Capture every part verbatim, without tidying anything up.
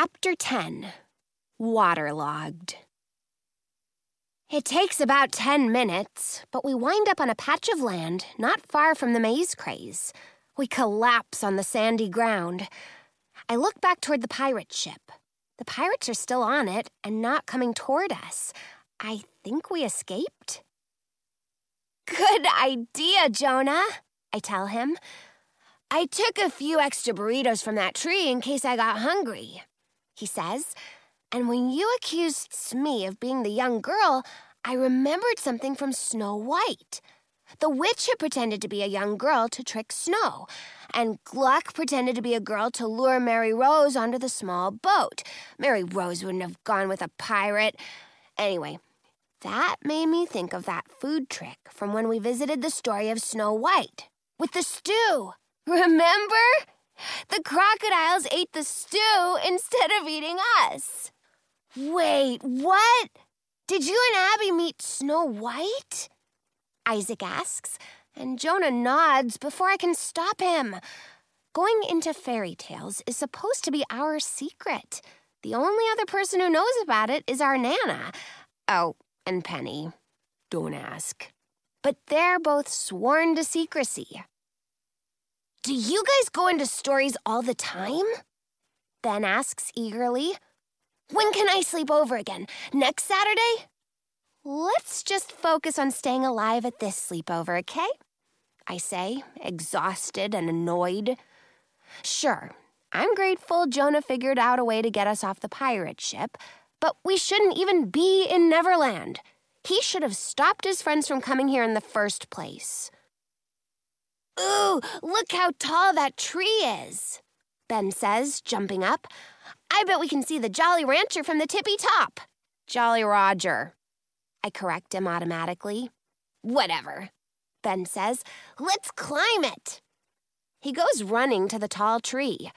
Chapter ten. Waterlogged. It takes about ten minutes, but we wind up on a patch of land not far from the maize craze. We collapse on the sandy ground. I look back toward the pirate ship. The pirates are still on it and not coming toward us. I think we escaped. Good idea, Jonah, I tell him. I took a few extra burritos from that tree in case I got hungry, he says. And when you accused Smee of being the young girl, I remembered something from Snow White. The witch had pretended to be a young girl to trick Snow, and Gluck pretended to be a girl to lure Mary Rose onto the small boat. Mary Rose wouldn't have gone with a pirate. Anyway, that made me think of that food trick from when we visited the story of Snow White with the stew. Remember? The crocodiles ate the stew instead of eating us. Wait, what? Did you and Abby meet Snow White? Isaac asks, and Jonah nods before I can stop him. Going into fairy tales is supposed to be our secret. The only other person who knows about it is our Nana. Oh, and Penny. Don't ask. But they're both sworn to secrecy. Do you guys go into stories all the time? Ben asks eagerly. When can I sleep over again? Next Saturday? Let's just focus on staying alive at this sleepover, okay? I say, exhausted and annoyed. Sure, I'm grateful Jonah figured out a way to get us off the pirate ship, but we shouldn't even be in Neverland. He should have stopped his friends from coming here in the first place. Ooh, look how tall that tree is, Ben says, jumping up. I bet we can see the Jolly Rancher from the tippy top. Jolly Roger. I correct him automatically. Whatever, Ben says. Let's climb it. He goes running to the tall tree.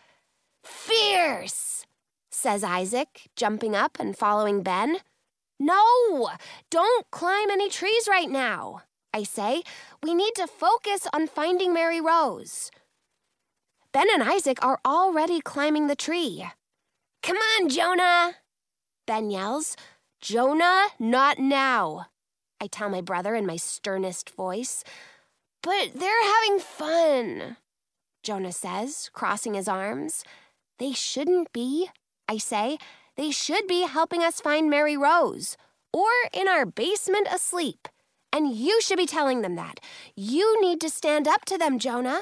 Fierce, says Isaac, jumping up and following Ben. No, don't climb any trees right now, I say. We need to focus on finding Mary Rose. Ben and Isaac are already climbing the tree. Come on, Jonah, Ben yells. Jonah, not now, I tell my brother in my sternest voice. But they're having fun, Jonah says, crossing his arms. They shouldn't be, I say. They should be helping us find Mary Rose, or in our basement asleep. And you should be telling them that. You need to stand up to them, Jonah.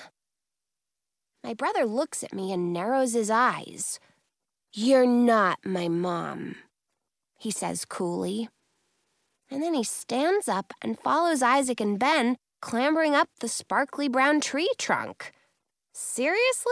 My brother looks at me and narrows his eyes. You're not my mom, he says coolly. And then he stands up and follows Isaac and Ben clambering up the sparkly brown tree trunk. Seriously?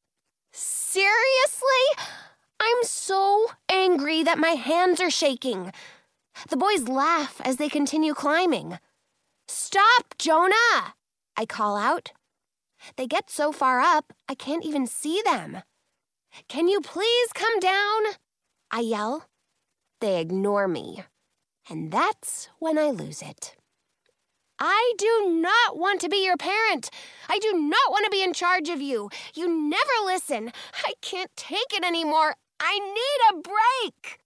Seriously? I'm so angry that my hands are shaking. The boys laugh as they continue climbing. Stop, Jonah, I call out. They get so far up, I can't even see them. Can you please come down? I yell. They ignore me, and that's when I lose it. I do not want to be your parent. I do not want to be in charge of you. You never listen. I can't take it anymore. I need a break.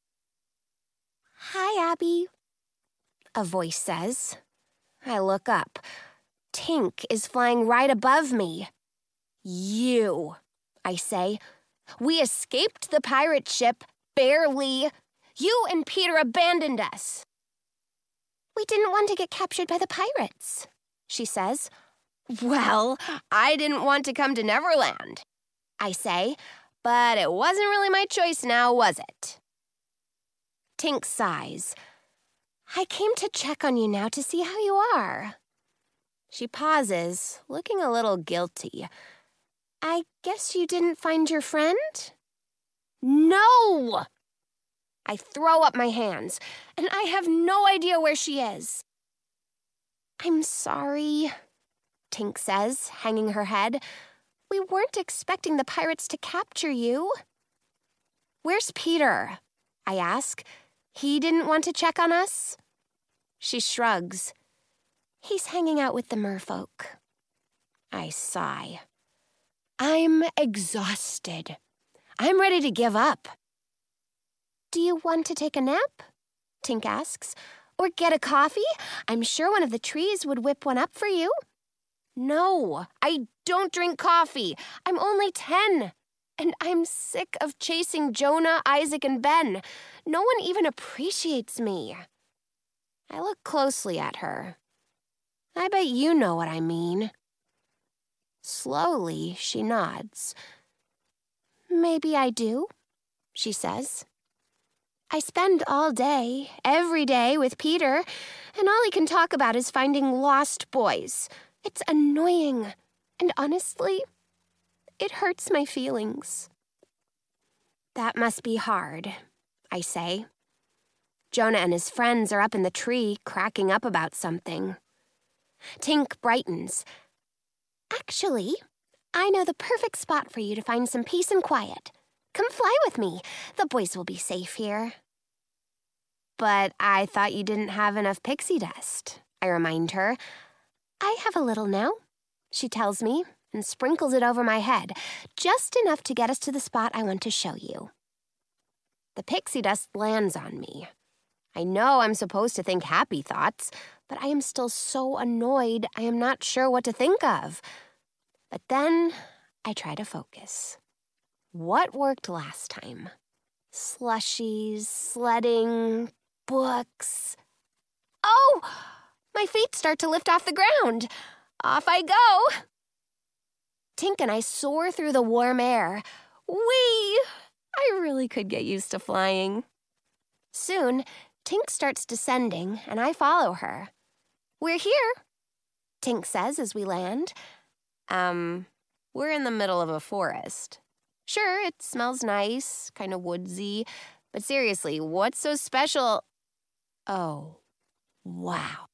Hi, Abby, a voice says. I look up. Tink is flying right above me. You, I say. We escaped the pirate ship, barely. You and Peter abandoned us. We didn't want to get captured by the pirates, she says. Well, I didn't want to come to Neverland, I say, but it wasn't really my choice now, was it? Tink sighs. I came to check on you now to see how you are. She pauses, looking a little guilty. I guess you didn't find your friend? No! I throw up my hands, and I have no idea where she is. I'm sorry, Tink says, hanging her head. We weren't expecting the pirates to capture you. Where's Peter? I ask. He didn't want to check on us? She shrugs. He's hanging out with the merfolk. I sigh. I'm exhausted. I'm ready to give up. Do you want to take a nap? Tink asks. Or get a coffee? I'm sure one of the trees would whip one up for you. No, I don't drink coffee. I'm only ten. And I'm sick of chasing Jonah, Isaac, and Ben. No one even appreciates me. I look closely at her. I bet you know what I mean. Slowly, she nods. Maybe I do, she says. I spend all day, every day with Peter, and all he can talk about is finding lost boys. It's annoying, and honestly, it hurts my feelings. That must be hard, I say. Jonah and his friends are up in the tree, cracking up about something. Tink brightens. Actually, I know the perfect spot for you to find some peace and quiet. Come fly with me. The boys will be safe here. But I thought you didn't have enough pixie dust, I remind her. I have a little now, she tells me, and sprinkles it over my head, just enough to get us to the spot I want to show you. The pixie dust lands on me. I know I'm supposed to think happy thoughts, but I am still so annoyed I am not sure what to think of. But then I try to focus. What worked last time? Slushies, sledding, books. Oh! My feet start to lift off the ground. Off I go. Tink and I soar through the warm air. Whee! I really could get used to flying. Soon, Tink starts descending, and I follow her. We're here, Tink says as we land. Um, we're in the middle of a forest. Sure, it smells nice, kind of woodsy, but seriously, what's so special? Oh, wow.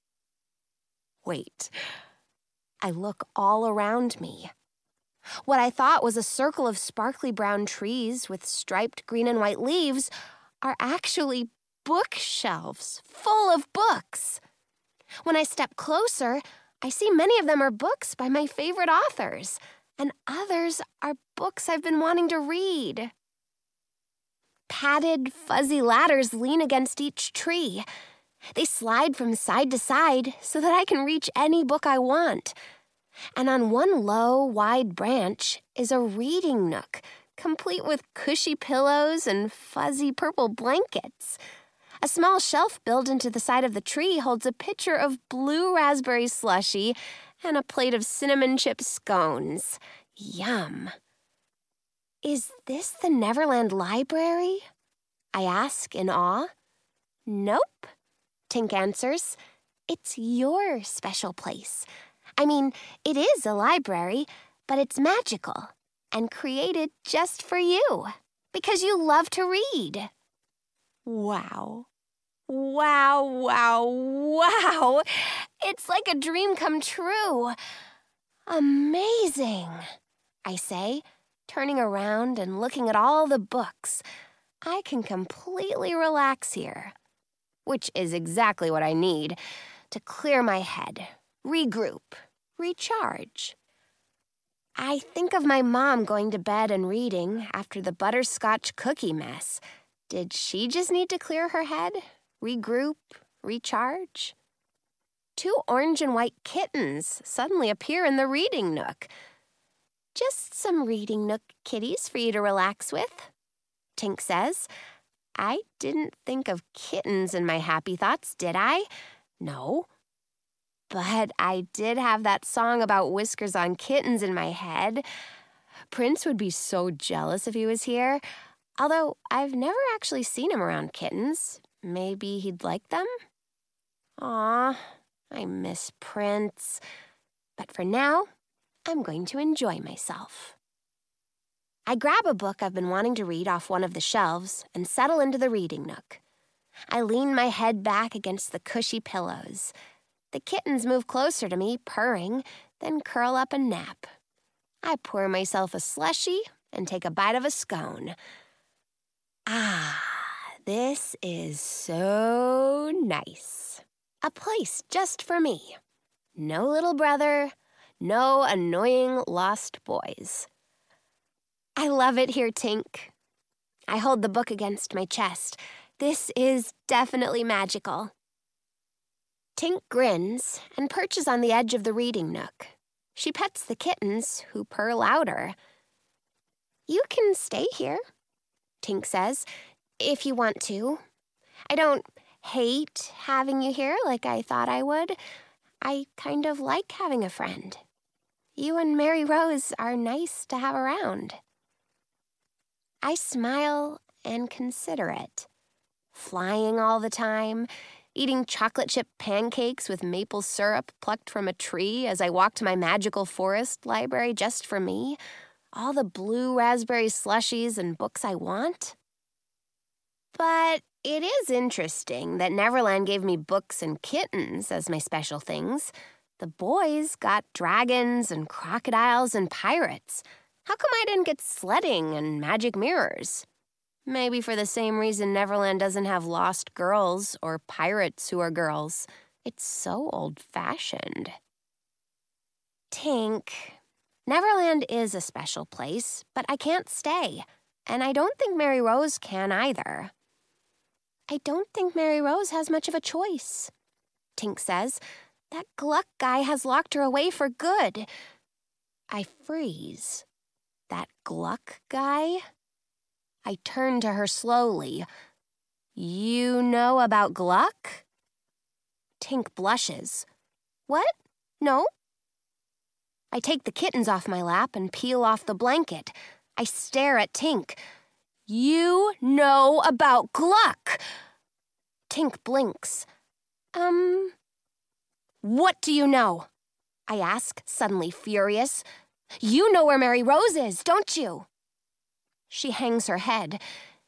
Wait. I look all around me. What I thought was a circle of sparkly brown trees with striped green and white leaves are actually bookshelves full of books. When I step closer, I see many of them are books by my favorite authors, and others are books I've been wanting to read. Padded, fuzzy ladders lean against each tree. They slide from side to side so that I can reach any book I want. And on one low, wide branch is a reading nook, complete with cushy pillows and fuzzy purple blankets. A small shelf built into the side of the tree holds a pitcher of blue raspberry slushy and a plate of cinnamon chip scones. Yum. Is this the Neverland Library? I ask in awe. Nope, Tink answers. It's your special place. I mean, it is a library, but it's magical and created just for you because you love to read. Wow. Wow, wow, wow. It's like a dream come true. Amazing, I say, turning around and looking at all the books. I can completely relax here, which is exactly what I need to clear my head, regroup, recharge. I think of my mom going to bed and reading after the butterscotch cookie mess. Did she just need to clear her head, regroup, recharge? Two orange and white kittens suddenly appear in the reading nook. Just some reading nook kitties for you to relax with, Tink says. I didn't think of kittens in my happy thoughts, did I? No. But I did have that song about whiskers on kittens in my head. Prince would be so jealous if he was here. Although I've never actually seen him around kittens. Maybe he'd like them? Aw, I miss Prince. But for now, I'm going to enjoy myself. I grab a book I've been wanting to read off one of the shelves and settle into the reading nook. I lean my head back against the cushy pillows. The kittens move closer to me, purring, then curl up and nap. I pour myself a slushie and take a bite of a scone. Ah, this is so nice. A place just for me. No little brother, no annoying lost boys. I love it here, Tink. I hold the book against my chest. This is definitely magical. Tink grins and perches on the edge of the reading nook. She pets the kittens, who purr louder. You can stay here, Tink says, if you want to. I don't hate having you here like I thought I would. I kind of like having a friend. You and Mary Rose are nice to have around. I smile and consider it. Flying all the time, eating chocolate chip pancakes with maple syrup plucked from a tree as I walk to my magical forest library just for me, all the blue raspberry slushies and books I want. But it is interesting that Neverland gave me books and kittens as my special things. The boys got dragons and crocodiles and pirates. How come I didn't get sledding and magic mirrors? Maybe for the same reason Neverland doesn't have lost girls or pirates who are girls. It's so old-fashioned. Tink, Neverland is a special place, but I can't stay. And I don't think Mary Rose can either. I don't think Mary Rose has much of a choice, Tink says. That Gluck guy has locked her away for good. I freeze. That Gluck guy? I turn to her slowly. You know about Gluck? Tink blushes. What? No? I take the kittens off my lap and peel off the blanket. I stare at Tink. You know about Gluck! Tink blinks. Um, what do you know? I ask, suddenly furious. You know where Mary Rose is, don't you? She hangs her head.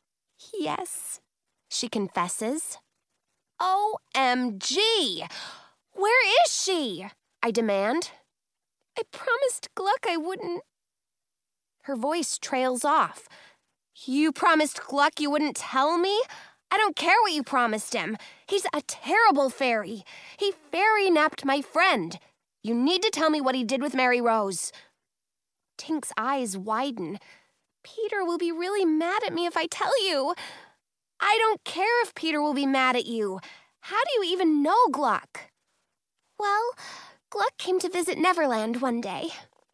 Yes, she confesses. O M G! Where is she? I demand. I promised Gluck I wouldn't. Her voice trails off. You promised Gluck you wouldn't tell me? I don't care what you promised him. He's a terrible fairy. He fairy-napped my friend. You need to tell me what he did with Mary Rose. Tink's eyes widen. Peter will be really mad at me if I tell you. I don't care if Peter will be mad at you. How do you even know Gluck? Well, Gluck came to visit Neverland one day.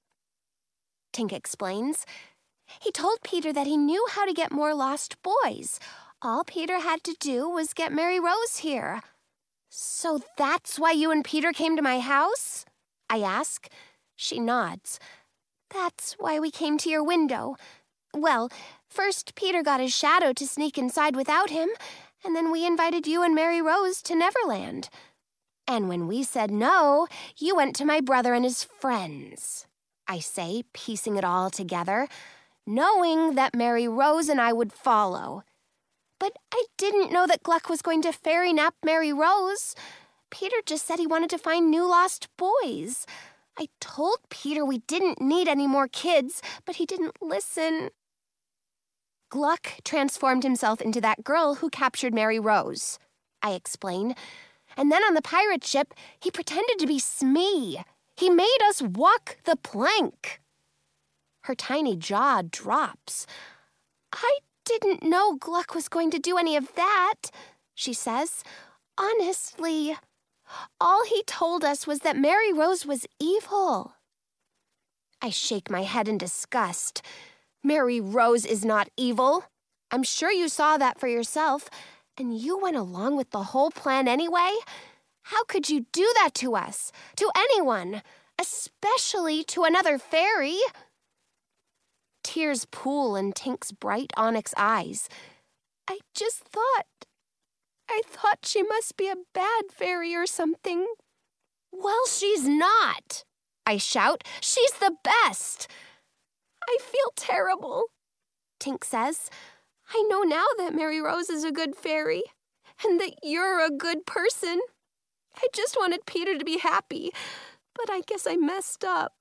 Tink explains. He told Peter that he knew how to get more lost boys. All Peter had to do was get Mary Rose here. So that's why you and Peter came to my house? I ask. She nods. That's why we came to your window. Well, first Peter got his shadow to sneak inside without him, and then we invited you and Mary Rose to Neverland. And when we said no, you went to my brother and his friends. I say, piecing it all together, knowing that Mary Rose and I would follow. But I didn't know that Gluck was going to fairy nap Mary Rose. Peter just said he wanted to find new lost boys. I told Peter we didn't need any more kids, but he didn't listen. Gluck transformed himself into that girl who captured Mary Rose, I explain. And then on the pirate ship, he pretended to be Smee. He made us walk the plank. Her tiny jaw drops. I didn't know Gluck was going to do any of that, she says. Honestly, all he told us was that Mary Rose was evil. I shake my head in disgust. Mary Rose is not evil. I'm sure you saw that for yourself, and you went along with the whole plan anyway? How could you do that to us, to anyone, especially to another fairy? Tears pool in Tink's bright onyx eyes. I just thought, I thought she must be a bad fairy or something. Well, she's not, I shout. She's the best. I feel terrible, Tink says. I know now that Mary Rose is a good fairy, and that you're a good person. I just wanted Peter to be happy, but I guess I messed up.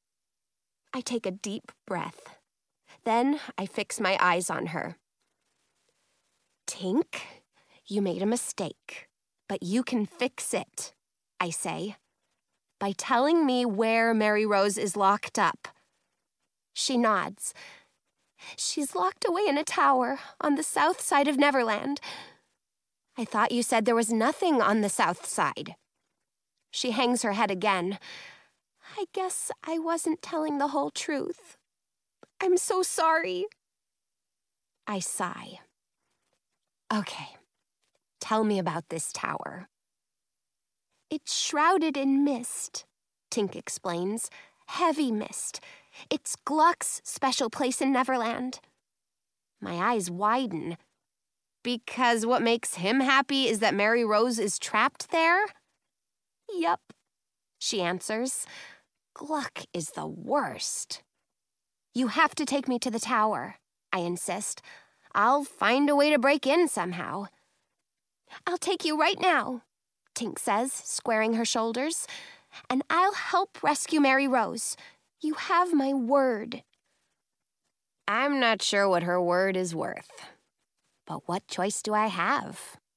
I take a deep breath. Then I fix my eyes on her. Tink, you made a mistake, but you can fix it, I say, by telling me where Mary Rose is locked up. She nods. She's locked away in a tower on the south side of Neverland. I thought you said there was nothing on the south side. She hangs her head again. I guess I wasn't telling the whole truth. I'm so sorry. I sigh. Okay, tell me about this tower. It's shrouded in mist, Tink explains. Heavy mist. It's Gluck's special place in Neverland. My eyes widen. Because what makes him happy is that Mary Rose is trapped there? Yup, she answers. Gluck is the worst. You have to take me to the tower, I insist. I'll find a way to break in somehow. I'll take you right now, Tink says, squaring her shoulders. And I'll help rescue Mary Rose. You have my word. I'm not sure what her word is worth. But what choice do I have?